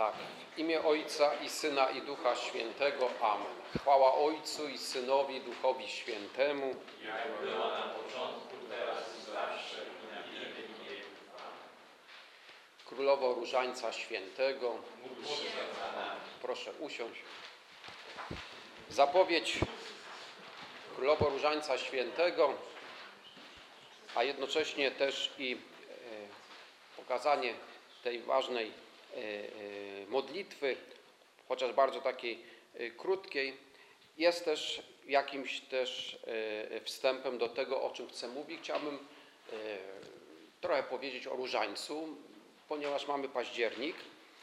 Tak, w imię Ojca i Syna i Ducha Świętego. Amen. Chwała Ojcu i Synowi, Duchowi Świętemu. Jak była na początku, teraz i zawsze, i na wieki wieków. Amen. Królowo Różańca Świętego. Módl się za nami. Proszę usiąść. Zapowiedź Królowo Różańca Świętego, a jednocześnie też i pokazanie tej ważnej modlitwy, chociaż bardzo takiej krótkiej, jest też jakimś też wstępem do tego, o czym chcę mówić. Chciałbym trochę powiedzieć o Różańcu, ponieważ mamy październik,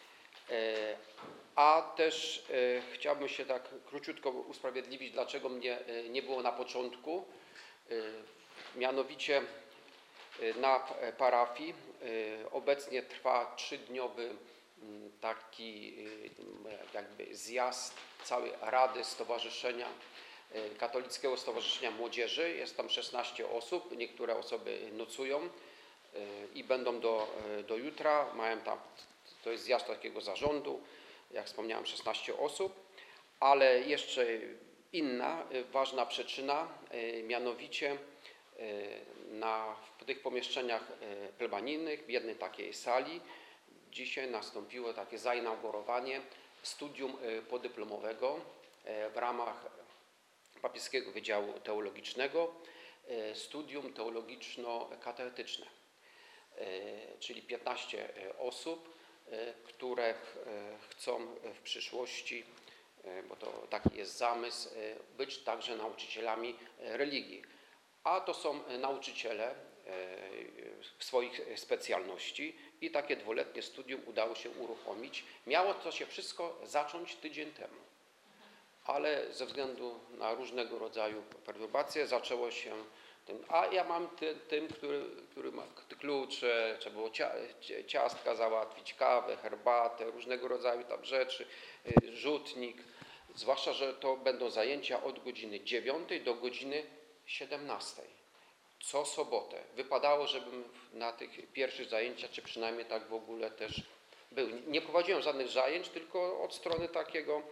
a też chciałbym się tak króciutko usprawiedliwić, dlaczego mnie nie było na początku. Mianowicie na parafii obecnie trwa 3-dniowy taki jakby zjazd całej Rady Stowarzyszenia Katolickiego Stowarzyszenia Młodzieży. Jest tam 16 osób, niektóre osoby nocują i będą do jutra. Mają tam, to jest zjazd takiego zarządu, jak wspomniałem, 16 osób, ale jeszcze inna ważna przyczyna, mianowicie w tych pomieszczeniach plebanijnych, w jednej takiej sali, dzisiaj nastąpiło takie zainaugurowanie studium podyplomowego w ramach Papieskiego Wydziału Teologicznego, studium teologiczno-katechetyczne, czyli 15 osób, które chcą w przyszłości, bo to taki jest zamysł, być także nauczycielami religii. A to są nauczyciele swoich specjalności i takie 2-letnie studium udało się uruchomić. Miało to się wszystko zacząć tydzień temu, ale ze względu na różnego rodzaju perturbacje zaczęło się tym, a ja mam tym, który ma klucze, trzeba było ciastka załatwić, kawę, herbatę, różnego rodzaju tam rzeczy, rzutnik, zwłaszcza, że to będą zajęcia od godziny 9 do godziny 17. Co sobotę. Wypadało, żebym na tych pierwszych zajęciach, czy przynajmniej tak w ogóle też był. Nie prowadziłem żadnych zajęć, tylko od strony takiego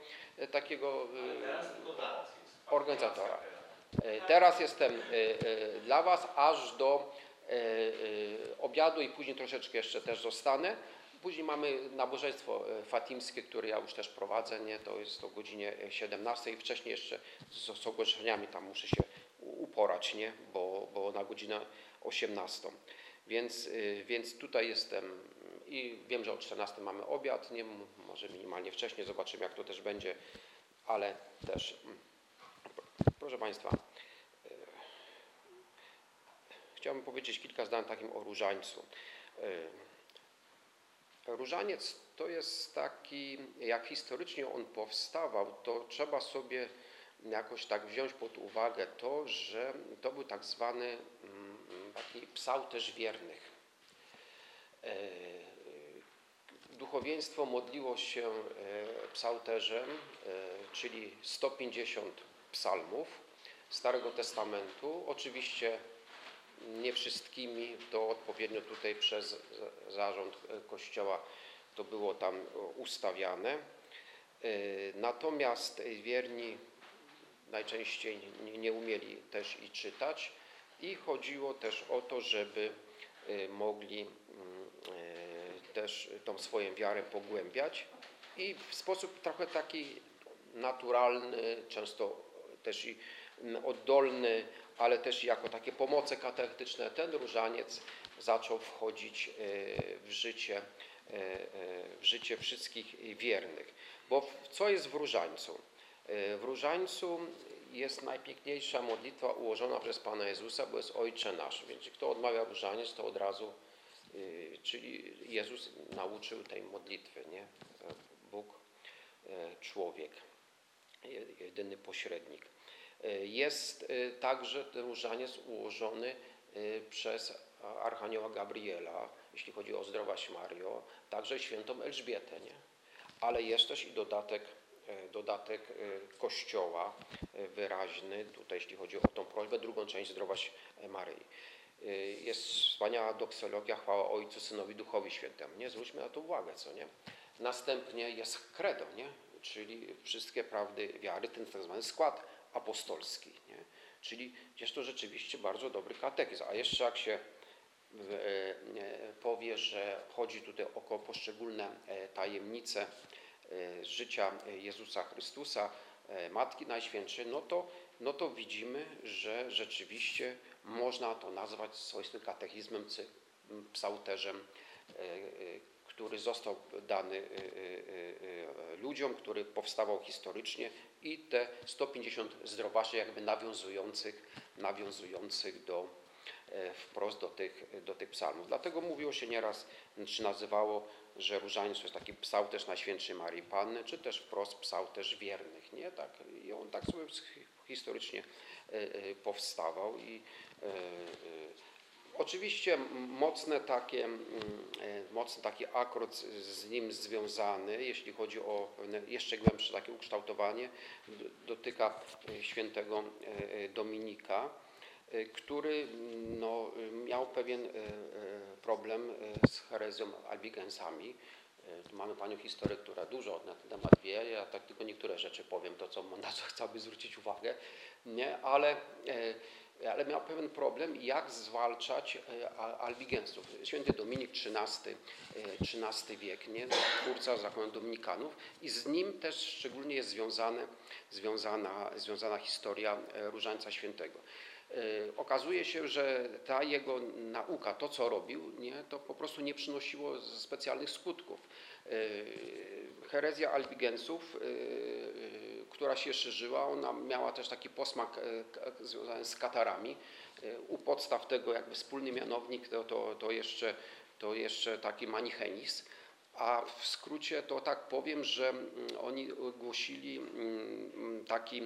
organizatora. Teraz jestem dla Was aż do obiadu i później troszeczkę jeszcze też zostanę. Później mamy nabożeństwo fatimskie, które ja już też prowadzę, nie? To jest o godzinie 17 i wcześniej jeszcze z ogłoszeniami tam muszę się uporać, nie? Bo na godzinę 18. Więc tutaj jestem i wiem, że o 14 mamy obiad, nie? Może minimalnie wcześniej, zobaczymy jak to też będzie, ale też, proszę Państwa, chciałbym powiedzieć kilka zdań takim o Różańcu. Różaniec to jest taki, jak historycznie on powstawał, to trzeba sobie jakoś tak wziąć pod uwagę to, że to był tak zwany taki psałterz wiernych. Duchowieństwo modliło się psałterzem, czyli 150 psalmów Starego Testamentu. Oczywiście nie wszystkimi, to odpowiednio tutaj przez zarząd Kościoła to było tam ustawiane. Natomiast wierni najczęściej nie umieli też i czytać i chodziło też o to, żeby mogli też tą swoją wiarę pogłębiać i w sposób trochę taki naturalny, często też i oddolny, ale też jako takie pomoce katechetyczne, ten różaniec zaczął wchodzić w życie wszystkich wiernych. Bo co jest w różańcu? W różańcu jest najpiękniejsza modlitwa ułożona przez Pana Jezusa, bo jest Ojcze Nasz. Więc kto odmawia różaniec, to od razu, czyli Jezus nauczył tej modlitwy, nie? Bóg, człowiek, jedyny pośrednik. Jest także ten różaniec ułożony przez Archanioła Gabriela, jeśli chodzi o Zdrowaś Mario, także świętą Elżbietę, nie? Ale jest też i dodatek Kościoła wyraźny, tutaj jeśli chodzi o tą prośbę, drugą część Zdrowaś Maryi. Jest wspaniała doksologia, chwała Ojcu, Synowi, Duchowi Świętemu, nie? Zwróćmy na to uwagę, co nie? Następnie jest credo, nie? Czyli wszystkie prawdy wiary, ten tak zwany skład apostolski. Nie? Czyli jest to rzeczywiście bardzo dobry katechizm. A jeszcze jak się powie, że chodzi tutaj o poszczególne tajemnice życia Jezusa Chrystusa, Matki Najświętszej, no to widzimy, że rzeczywiście można to nazwać swoistym katechizmem, psałterzem, który został dany ludziom, który powstawał historycznie i te 150 zdrowaczy jakby nawiązujących wprost do tych psalmów. Dlatego mówiło się nieraz, czy nazywało, że różaniec to jest taki psałterz Najświętszej Maryi Panny, czy też wprost psałterz wiernych. Nie? Tak, i on tak sobie historycznie powstawał. Oczywiście mocny taki akord z nim związany, jeśli chodzi o jeszcze głębsze takie ukształtowanie, dotyka świętego Dominika, który miał pewien problem z herezją albigensami. Tu mamy panią historyk, która dużo na ten temat wie, ja tak tylko niektóre rzeczy powiem, na co chciałby zwrócić uwagę, nie? Ale miał pewien problem, jak zwalczać albigensów. Święty Dominik XIII wiek, nie? Twórca zakonu dominikanów, i z nim też szczególnie jest związana historia Różańca Świętego. Okazuje się, że ta jego nauka, to co robił, nie, to po prostu nie przynosiło specjalnych skutków. Herezja albigensów, która się szerzyła, ona miała też taki posmak związany z katarami. U podstaw tego jakby wspólny mianownik to jeszcze taki manichenizm. A w skrócie to tak powiem, że oni głosili taki,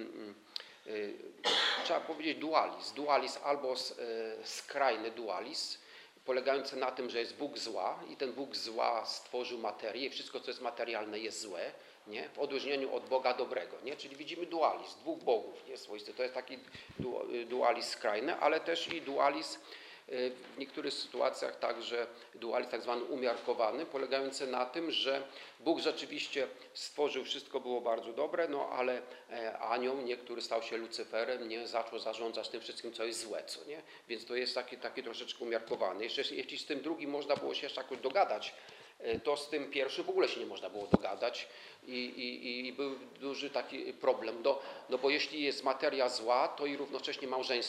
trzeba powiedzieć, dualizm albo skrajny dualizm, polegający na tym, że jest Bóg zła i ten Bóg zła stworzył materię i wszystko, co jest materialne, jest złe, nie? W odróżnieniu od Boga dobrego. Nie? Czyli widzimy dualizm, dwóch bogów jest swoisty. To jest taki dualizm skrajny, ale też i dualizm w niektórych sytuacjach także dualizm tak zwany umiarkowany, polegający na tym, że Bóg rzeczywiście stworzył, wszystko było bardzo dobre, ale anioł, który stał się Lucyferem, nie zaczął zarządzać tym wszystkim, co jest złe, co nie? Więc to jest taki troszeczkę umiarkowany. Jeśli z tym drugim można było się jeszcze jakoś dogadać, to z tym pierwszym w ogóle się nie można było dogadać i był duży taki problem, bo jeśli jest materia zła, to i równocześnie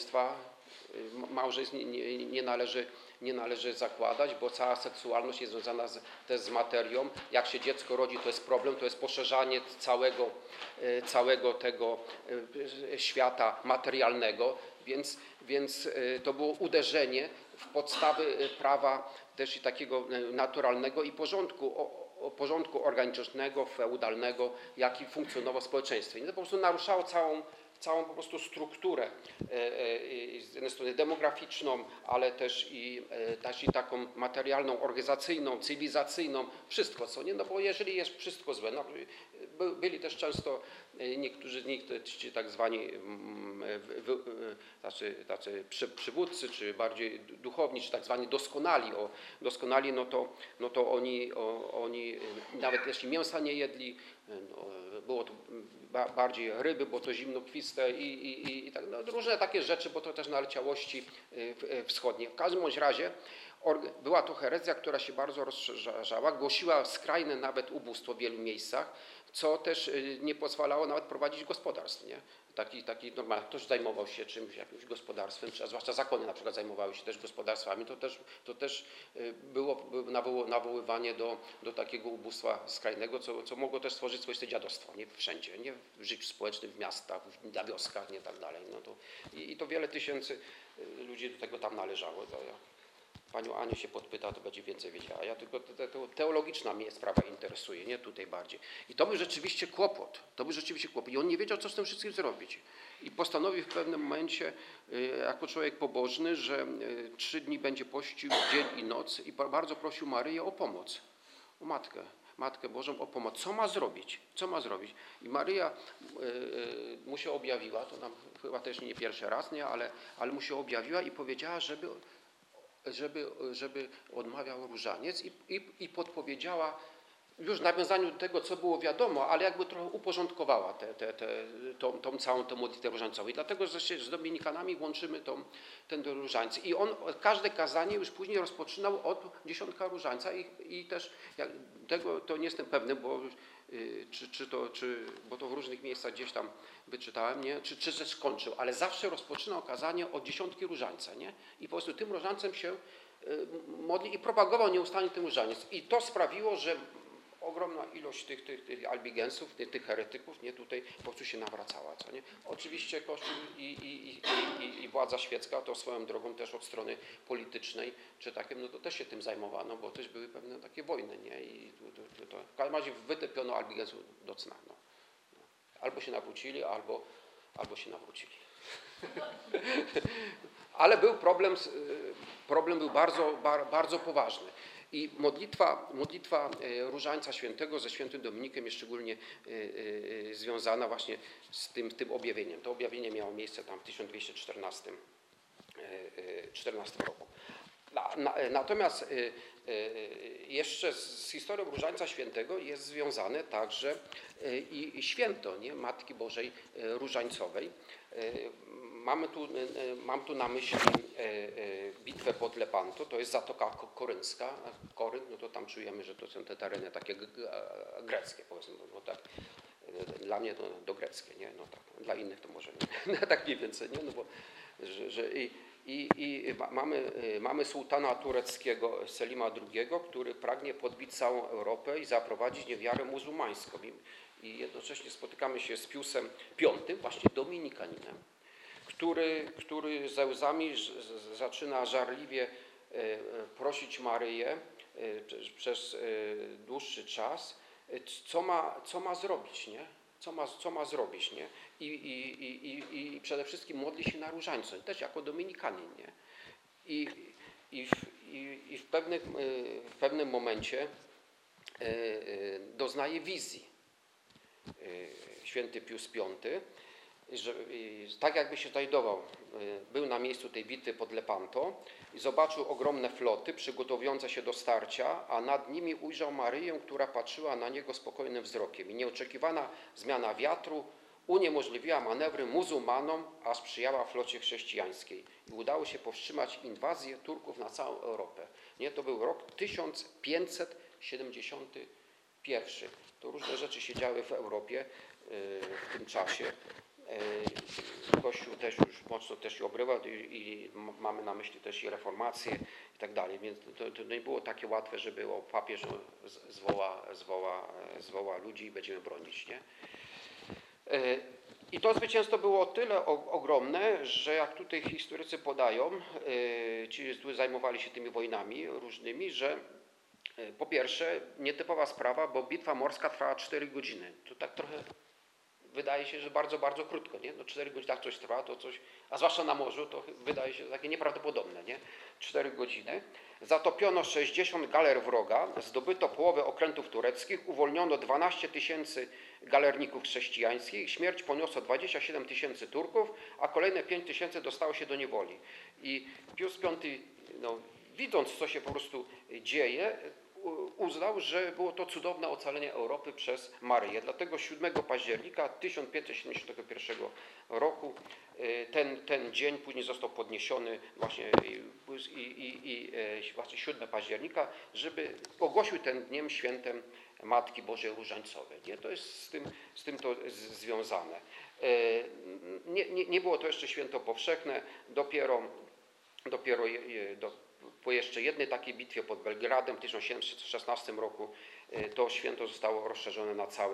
małżeństw nie należy zakładać, bo cała seksualność jest związana też z materią. Jak się dziecko rodzi, to jest problem, to jest poszerzanie całego tego świata materialnego, więc to było uderzenie w podstawy prawa też i takiego naturalnego i porządku organicznego, feudalnego, jaki funkcjonował w społeczeństwie. I to po prostu naruszało całą po prostu strukturę z jednej strony demograficzną, ale też i taką materialną, organizacyjną, cywilizacyjną, wszystko co nie, bo jeżeli jest wszystko złe, byli też często niektórzy z nich, ci tak zwani tacy przywódcy, czy bardziej duchowni, czy tak zwani doskonali, no to oni nawet jeśli mięsa nie jedli, było to bardziej ryby, bo to zimnokwiste i tak, różne takie rzeczy, bo to też naleciałości wschodnie. W każdym bądź razie była to herezja, która się bardzo rozszerzała, głosiła skrajne nawet ubóstwo w wielu miejscach, co też nie pozwalało nawet prowadzić gospodarstw, nie? Taki normalny, ktoś zajmował się czymś, jakimś gospodarstwem, czy zwłaszcza zakony na przykład zajmowały się też gospodarstwami, to też było nawoływanie do takiego ubóstwa skrajnego, co mogło też stworzyć swoiste dziadostwo, nie wszędzie, nie w życiu społecznym, w miastach, na wioskach, nie tak dalej. I to wiele tysięcy ludzi do tego tam należało. Panią Anię się podpyta, to będzie więcej wiedziała. Ja tylko teologiczna mnie sprawa interesuje, nie tutaj bardziej. I to był rzeczywiście kłopot. I on nie wiedział, co z tym wszystkim zrobić. I postanowił w pewnym momencie, jako człowiek pobożny, że 3 dni będzie pościł dzień i noc i bardzo prosił Maryję o pomoc, o Matkę Bożą o pomoc. Co ma zrobić? I Maryja mu się objawiła, to nam chyba też nie pierwszy raz, nie, ale mu się objawiła i powiedziała, żeby odmawiał różaniec i podpowiedziała już w nawiązaniu do tego, co było wiadomo, ale jakby trochę uporządkowała tą całą tę modlitwę różańcową. I dlatego z dominikanami łączymy ten różańc. I on każde kazanie już później rozpoczynał od dziesiątka różańca i też tego to nie jestem pewny, bo bo to w różnych miejscach gdzieś tam wyczytałem, nie? Czy też kończył, ale zawsze rozpoczynał kazanie od dziesiątki różańca, nie? I po prostu tym różańcem się modlił i propagował nieustannie ten różaniec. I to sprawiło, że ogromna ilość tych albigensów, tych heretyków, nie, tutaj po prostu się nawracała, co nie? Oczywiście Kościół i władza świecka to swoją drogą też od strony politycznej, czy takim, no to też się tym zajmowano, bo też były pewne takie wojny, nie? I w każdym razie wytępiono albigensów do cna, no. Albo się nawrócili, albo się nawrócili. Ale był problem był bardzo poważny. I modlitwa Różańca Świętego ze świętym Dominikiem jest szczególnie związana właśnie z tym objawieniem. To objawienie miało miejsce tam w 1214 roku. Natomiast jeszcze z historią Różańca Świętego jest związane także i święto, nie? Matki Bożej Różańcowej. Mam tu na myśli bitwę pod Lepanto, to jest Zatoka Koryncka. Korynt, no to tam czujemy, że to są te tereny takie greckie, powiedzmy, no tak. Dla mnie to dogreckie, nie? No tak. Dla innych to może nie. Tak mniej więcej, nie? No bo, mamy sułtana tureckiego Selima II, który pragnie podbić całą Europę i zaprowadzić niewiarę muzułmańską. I jednocześnie spotykamy się z Piusem V, właśnie dominikaninem, który ze łzami zaczyna żarliwie prosić Maryję przez dłuższy czas, co ma zrobić, nie? Co ma zrobić, nie? I przede wszystkim modli się na różańcu, też jako dominikanin, nie? I w pewnym momencie doznaje wizji święty Pius V, że tak jakby się znajdował, był na miejscu tej bitwy pod Lepanto i zobaczył ogromne floty przygotowujące się do starcia, a nad nimi ujrzał Maryję, która patrzyła na niego spokojnym wzrokiem. I nieoczekiwana zmiana wiatru uniemożliwiła manewry muzułmanom, a sprzyjała flocie chrześcijańskiej. I udało się powstrzymać inwazję Turków na całą Europę. Nie, to był rok 1571. To różne rzeczy się działy w Europie w tym czasie. Kościół też już mocno też obrywał i mamy na myśli też i reformację i tak dalej, więc to nie było takie łatwe, żeby papież zwoła ludzi i będziemy bronić, nie? I to zwycięstwo było o tyle ogromne, że jak tutaj historycy podają, ci, którzy zajmowali się tymi wojnami różnymi, że po pierwsze nietypowa sprawa, bo bitwa morska trwała 4 godziny. To tak trochę wydaje się, że bardzo, bardzo krótko, nie? No 4 godziny tak coś trwa, to coś, a zwłaszcza na morzu, to wydaje się takie nieprawdopodobne, nie? 4 godziny. Zatopiono 60 galer wroga, zdobyto połowę okrętów tureckich, uwolniono 12 000 galerników chrześcijańskich, śmierć poniosło 27 000 Turków, a kolejne 5 000 dostało się do niewoli. I Pius V, no, widząc, co się po prostu dzieje, uznał, że było to cudowne ocalenie Europy przez Maryję. Dlatego 7 października 1571 roku ten dzień później został podniesiony właśnie właśnie 7 października, żeby ogłosił ten dniem świętem Matki Bożej Różańcowej. Nie? To jest z tym to związane. Nie było to jeszcze święto powszechne, dopiero po jeszcze jednej takiej bitwie pod Belgradem w 1716 roku to święto zostało rozszerzone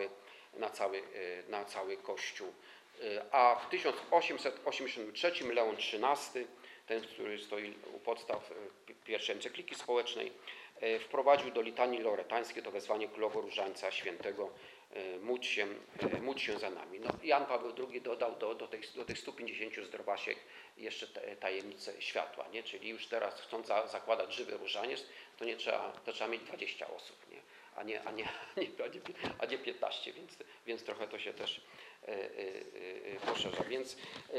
na cały Kościół. A w 1883 Leon XIII, ten, który stoi u podstaw pierwszej encykliki społecznej, wprowadził do litanii loretańskiej to wezwanie Królowo Różańca Świętego, módl się za nami. No, Jan Paweł II dodał do tych 150 zdrowasiek jeszcze tajemnicę światła, nie? Czyli już teraz chcąc zakładać żywy różaniec, to nie trzeba, to trzeba mieć 20 osób, nie? a nie 15, więc trochę to się też poszerza. Więc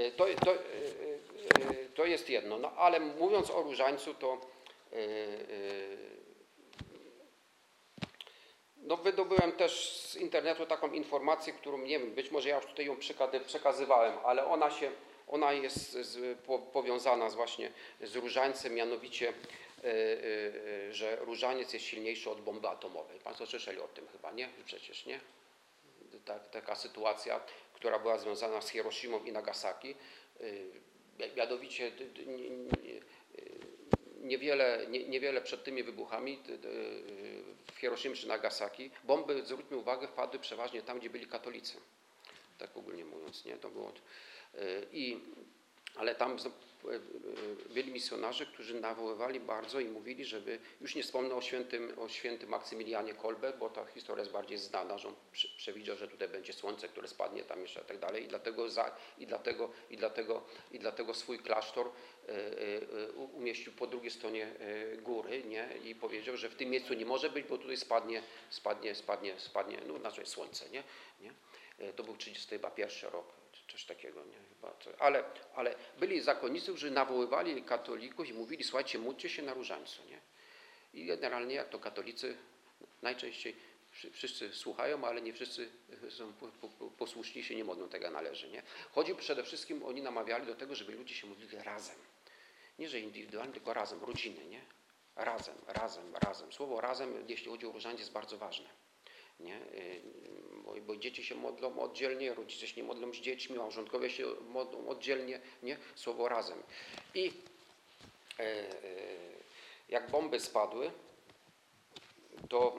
to jest jedno. No, ale mówiąc o różańcu, to No, wydobyłem też z internetu taką informację, którą nie wiem, być może ja już tutaj ją przekazywałem, ale ona jest powiązana właśnie z różańcem, mianowicie, że różaniec jest silniejszy od bomby atomowej. Państwo słyszeli o tym chyba, nie? Przecież nie? Taka sytuacja, która była związana z Hiroshimą i Nagasaki. Mianowicie niewiele przed tymi wybuchami w Hiroshimie czy Nagasaki bomby, zwróćmy uwagę, wpadły przeważnie tam, gdzie byli katolicy. Tak ogólnie mówiąc, nie? To było, ale tam byli misjonarze, którzy nawoływali bardzo i mówili, żeby, już nie wspomnę o świętym Maksymilianie Kolbe, bo ta historia jest bardziej znana, że on przewidział, że tutaj będzie słońce, które spadnie tam jeszcze i tak dalej, i dlatego swój klasztor umieścił po drugiej stronie góry, nie? I powiedział, że w tym miejscu nie może być, bo tutaj spadnie, no znaczy słońce, nie? To był 31 rok. Coś takiego, nie? Chyba, ale byli zakonnicy, którzy nawoływali katolików i mówili, słuchajcie, módlcie się na różańcu, nie? I generalnie jak to katolicy najczęściej wszyscy słuchają, ale nie wszyscy są posłuszni, się nie modlą, tego należy, nie? Chodzi przede wszystkim, oni namawiali do tego, żeby ludzie się modlili razem. Nie, że indywidualnie, tylko razem, rodziny, nie? Razem. Słowo razem, jeśli chodzi o różaniec, jest bardzo ważne. Nie? Bo dzieci się modlą oddzielnie, rodzice się nie modlą z dziećmi, małżonkowie się modlą oddzielnie, nie? Słowo razem. I jak bomby spadły, to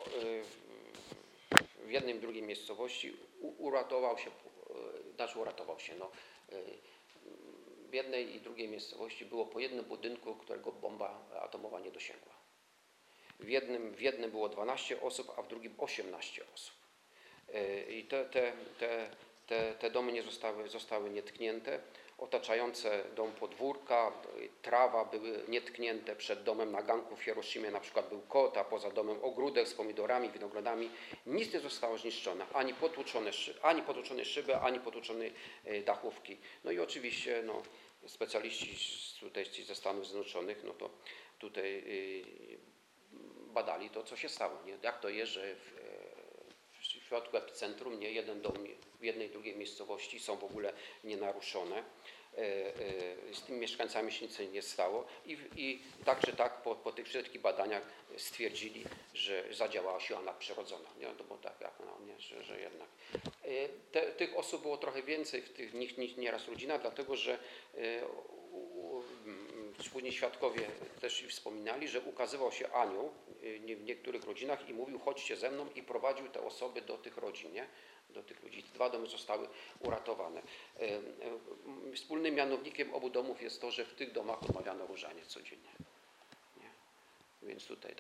w jednej i drugiej miejscowości uratował się, no, w jednej i drugiej miejscowości było po jednym budynku, którego bomba atomowa nie dosięgła. W jednym było 12 osób, a w drugim 18 osób. I te domy nie zostały nietknięte. Otaczające dom podwórka, trawa były nietknięte. Przed domem na ganku w Hiroshimie na przykład był kot, a poza domem ogródek z pomidorami, winogronami. Nic nie zostało zniszczone, ani potłuczone szyby, ani potłuczone dachówki. No i oczywiście no, specjaliści tutaj ze Stanów Zjednoczonych, no to tutaj badali to, co się stało. Nie? Jak to jest, że w środku epicentrum nie jeden dom w jednej i drugiej miejscowości są w ogóle nienaruszone. Z tymi mieszkańcami się nic nie stało i tak czy tak po tych wszystkich badaniach stwierdzili, że zadziałała siła nadprzyrodzona. Nie? To było tak jak że jednak. Tych osób było trochę więcej, w tych nich nieraz rodzina, dlatego że później świadkowie też wspominali, że ukazywał się anioł w niektórych rodzinach i mówił, chodźcie ze mną, i prowadził te osoby do tych rodzin, nie? Do tych ludzi. 2 domy zostały uratowane. Wspólnym mianownikiem obu domów jest to, że w tych domach odmawiano różaniec codziennie. Nie? Więc tutaj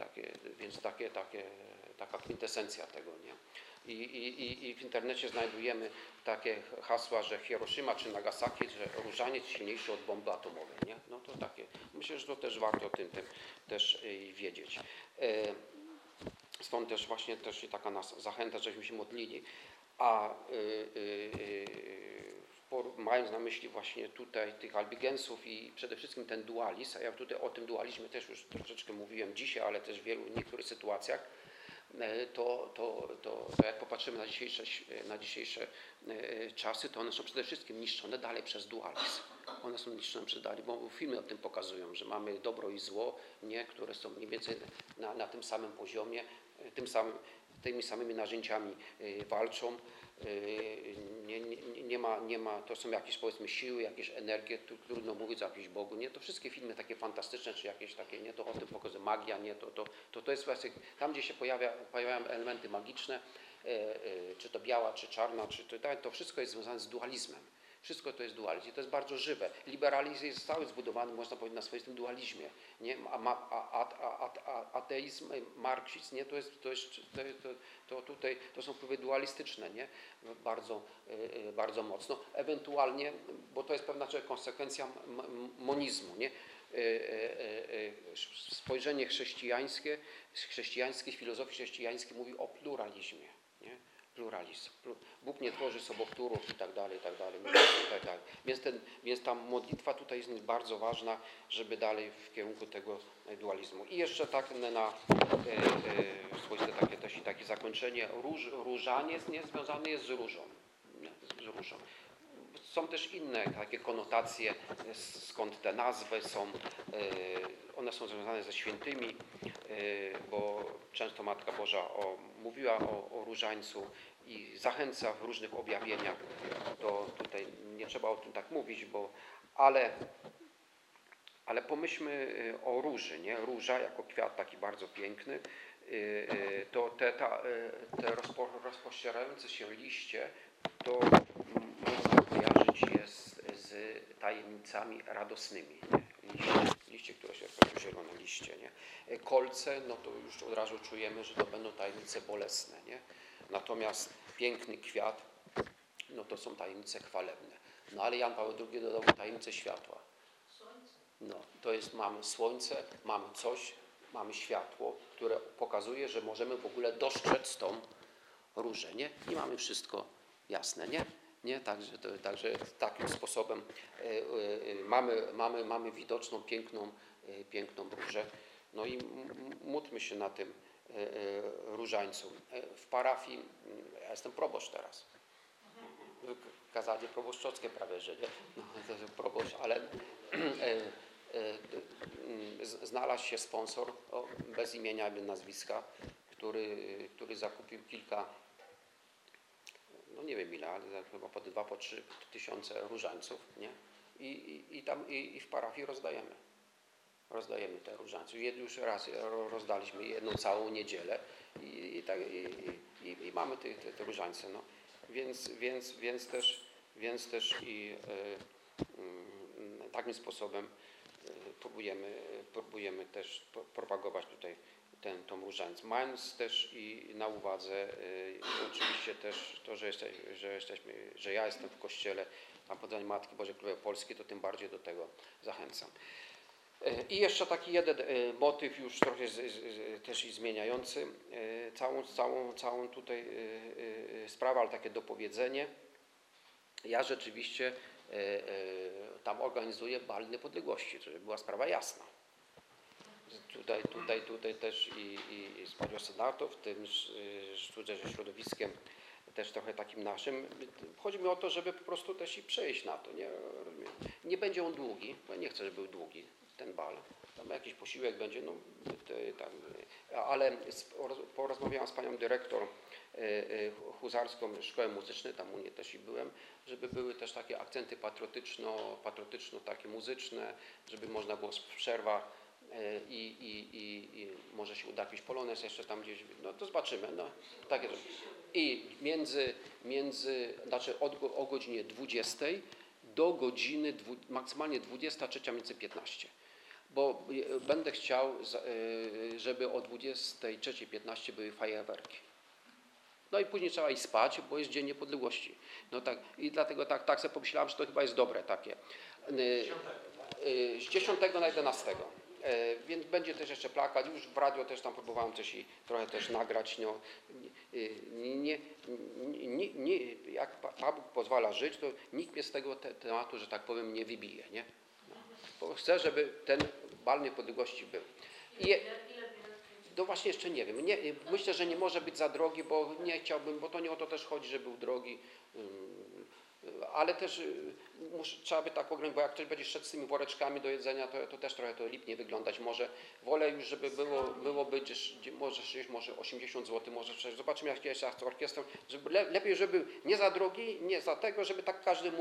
taka kwintesencja tego, nie? I w internecie znajdujemy takie hasła, że Hiroshima czy Nagasaki, że różaniec silniejszy od bomby atomowej, nie? No to takie, myślę, że to też warto o tym też wiedzieć. Stąd też właśnie taka zachęta, żeśmy się modlili, a mając na myśli właśnie tutaj tych albigensów i przede wszystkim ten dualizm, a ja tutaj o tym dualizmie też już troszeczkę mówiłem dzisiaj, ale też w niektórych sytuacjach, to jak popatrzymy na dzisiejsze czasy, to one są przede wszystkim niszczone dalej przez dualizm. One są niszczone przez dualizm, bo filmy o tym pokazują, że mamy dobro i zło, nie, które są mniej więcej na tym samym poziomie, tymi samymi narzędziami walczą. Nie ma, to są jakieś, powiedzmy, siły, jakieś energie, trudno mówić o jakimś Bogu, nie, to wszystkie filmy takie fantastyczne, czy jakieś takie, nie, to o tym pokazuje magia, nie, to jest właśnie, tam gdzie się pojawiają elementy magiczne, czy to biała, czy czarna, to wszystko jest związane z dualizmem. Wszystko to jest dualizm i to jest bardzo żywe. Liberalizm jest cały zbudowany, można powiedzieć, na swoistym dualizmie. Nie? Ateizm, marksizm, nie? To są wpływy dualistyczne, nie? Bardzo mocno. Ewentualnie, bo to jest pewna konsekwencja monizmu, nie? Spojrzenie chrześcijańskie, filozofii chrześcijańskiej mówi o pluralizmie. Nie? Pluralizm. Bóg nie tworzy sobowtórów i tak dalej, i tak dalej. Więc ta modlitwa tutaj jest bardzo ważna, żeby dalej w kierunku tego dualizmu. I jeszcze tak na swoiste takie też i takie zakończenie. Różaniec nie związany jest z różą. Nie? Z różą. Są też inne takie konotacje, skąd te nazwy są. One są związane ze świętymi, bo często Matka Boża mówiła o różańcu i zachęca w różnych objawieniach. To tutaj nie trzeba o tym tak mówić, ale pomyślmy o róży, nie? Róża jako kwiat taki bardzo piękny, to te rozpościerające się liście, to można kojarzyć je z tajemnicami radosnymi. Liście, które się rozpościerają, zielone liście. Nie? Kolce, no to już od razu czujemy, że to będą tajemnice bolesne. Nie? Natomiast piękny kwiat, no to są tajemnice chwalebne. No ale Jan Paweł II dodał tajemnice światła. No, to jest, mamy słońce, mamy coś, mamy światło, które pokazuje, że możemy w ogóle dostrzec tą różę, nie? I mamy wszystko jasne, nie? Także takim sposobem mamy widoczną, piękną różę. No i módlmy się na tym różańcu. W parafii, ja jestem proboszcz teraz. Kazanie proboszczowskie prawie, że nie? No, to jest proboszcz, ale znalazł się sponsor bez imienia i nazwiska, który zakupił kilka, no nie wiem ile, ale chyba po 2, po 3 tysiące różańców, nie? I w parafii rozdajemy te różańce. Już raz rozdaliśmy jedną całą niedzielę i mamy te różańce. No. Więc też i takim sposobem próbujemy też propagować tutaj tą różańcę. Mając też i na uwadze oczywiście też to, że ja jestem w Kościele na poddaniu Matki Bożej Królowej Polskiej, to tym bardziej do tego zachęcam. I jeszcze taki jeden motyw już trochę też i zmieniający całą tutaj sprawę, ale takie dopowiedzenie. Ja rzeczywiście tam organizuję bal niepodległości, żeby była sprawa jasna. Tutaj też i z panią Senatu, w tym ze środowiskiem też trochę takim naszym. Chodzi mi o to, żeby po prostu też i przejść na to. Nie będzie on długi, bo nie chcę, żeby był długi ten bal. Tam jakiś posiłek będzie, no, ale porozmawiałam z panią dyrektor huzarską Szkoły Muzycznej, tam u niej też i byłem, żeby były też takie akcenty patriotyczno takie muzyczne, żeby można było w przerwach i może się uda jakiś polonez jeszcze tam gdzieś, no to zobaczymy. No, takie, i znaczy o godzinie 20 do godziny maksymalnie 23, między 15. Bo będę chciał, żeby o 23:15 były fajerwerki. No i później trzeba iść spać, bo jest Dzień Niepodległości. No tak, i dlatego tak sobie pomyślałem, że to chyba jest dobre takie. Z 10 na 11. Więc będzie też jeszcze plakat. Już w radio też tam próbowałem coś i trochę też nagrać. No, jak Pan Bóg pozwala żyć, to nikt mnie z tego tematu, że tak powiem, nie wybije. Nie? No, bo chcę, żeby ten bal niepodległości był. No właśnie jeszcze nie wiem. Myślę, że nie może być za drogi, bo nie chciałbym, bo to nie o to też chodzi, że był drogi. Ale też trzeba by tak ograniczyć, bo jak ktoś będzie szedł z tymi woreczkami do jedzenia, to też trochę to lipnie wyglądać. Może wolę już, żeby było być, może 80 zł, może 6. Zobaczymy, jak jest z orkiestrą. Lepiej, żeby nie za drogi, nie za tego, żeby tak każdy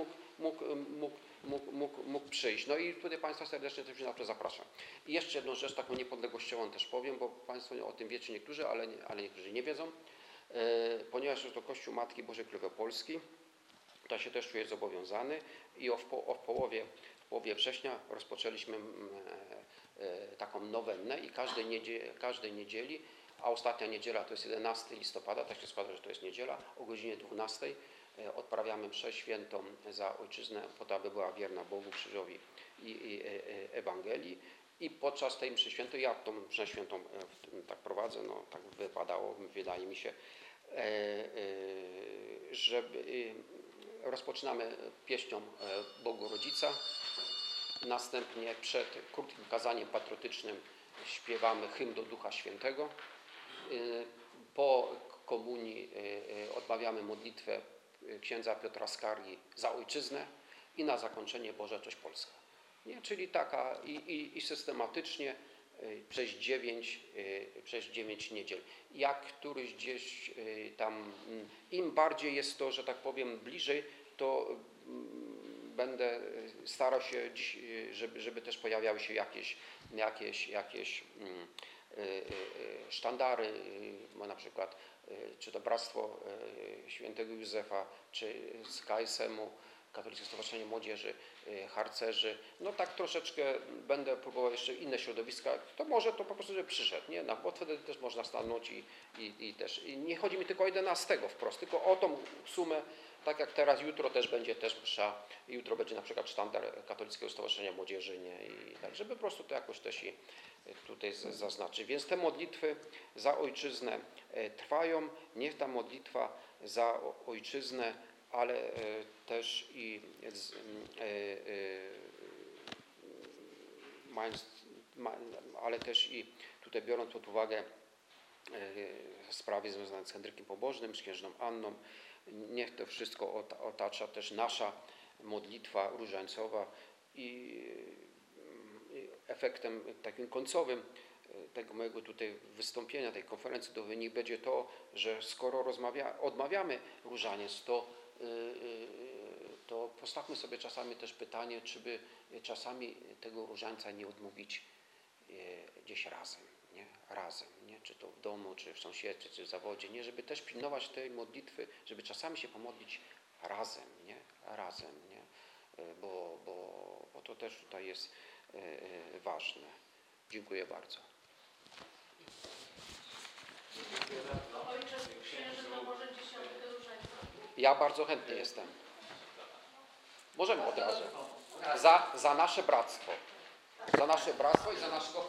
mógł przyjść. No i tutaj Państwa serdecznie też na to zapraszam. I jeszcze jedną rzecz, taką niepodległościową też powiem, bo Państwo o tym wiecie niektórzy, ale niektórzy nie wiedzą. Ponieważ jest to Kościół Matki Bożej Królowej Polski, to się też czuje zobowiązany i w połowie września rozpoczęliśmy taką nowennę i każdej niedzieli, a ostatnia niedziela to jest 11 listopada, tak się składa, że to jest niedziela, o godzinie 12 odprawiamy mszę świętą za ojczyznę, po to, aby była wierna Bogu, krzyżowi i Ewangelii. I podczas tej mszy świętej, ja tą mszę świętą tak prowadzę, no tak wypadało, wydaje mi się, Rozpoczynamy pieśnią Bogu Rodzica. Następnie przed krótkim kazaniem patriotycznym śpiewamy hymn do Ducha Świętego. Po komunii odmawiamy modlitwę księdza Piotra Skargi za ojczyznę i na zakończenie Boża Cześć Polska. Nie? Czyli taka i systematycznie przez 9 niedziel. Jak któryś gdzieś tam, im bardziej jest to, że tak powiem, bliżej, to będę starał się dziś, żeby też pojawiały się jakieś sztandary, na przykład czy to Bractwo Świętego Józefa, czy z KSM-u, Katolickie Stowarzyszenie Młodzieży, harcerzy. No tak troszeczkę będę próbował jeszcze inne środowiska, to może to po prostu, żeby przyszedł, nie? Bo wtedy też można stanąć i nie chodzi mi tylko o 11 wprost, tylko o tą sumę, tak jak teraz, jutro też będzie msza, jutro będzie na przykład sztandar Katolickiego Stowarzyszenia Młodzieży, nie? I tak, żeby po prostu to jakoś też i tutaj zaznaczyć. Więc te modlitwy za ojczyznę trwają. Niech ta modlitwa za ojczyznę, ale też i tutaj biorąc pod uwagę sprawy związane z Henrykiem Pobożnym, z księżną Anną, niech to wszystko otacza też nasza modlitwa różańcowa i efektem takim końcowym tego mojego tutaj wystąpienia, tej konferencji do wynik będzie to, że skoro odmawiamy różaniec, to postawmy sobie czasami też pytanie, czy by czasami tego różańca nie odmówić gdzieś razem, nie? Razem, nie? Czy to w domu, czy w sąsiedztwie, czy w zawodzie, nie? Żeby też pilnować tej modlitwy, żeby czasami się pomodlić razem, nie? Razem, nie? Bo to też tutaj jest ważne. Dziękuję bardzo. Ojcze, księży, no może 10 różańca? Ja bardzo chętny jestem. Możemy od razu. Za nasze bractwo. Za nasze bractwo i za naszego